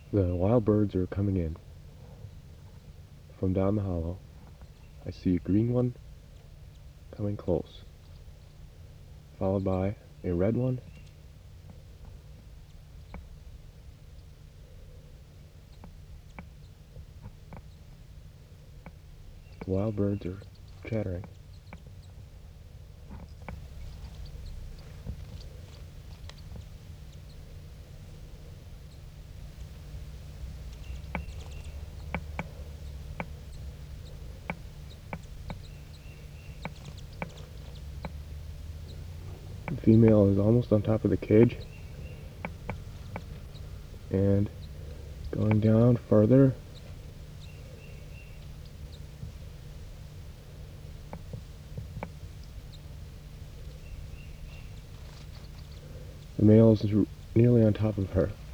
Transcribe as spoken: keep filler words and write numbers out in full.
The wild birds are coming in from down the hollow. I see a green one coming close, followed by a red one, the wild birds are chattering. The female is almost on top of the cage and going down further. The male is nearly on top of her.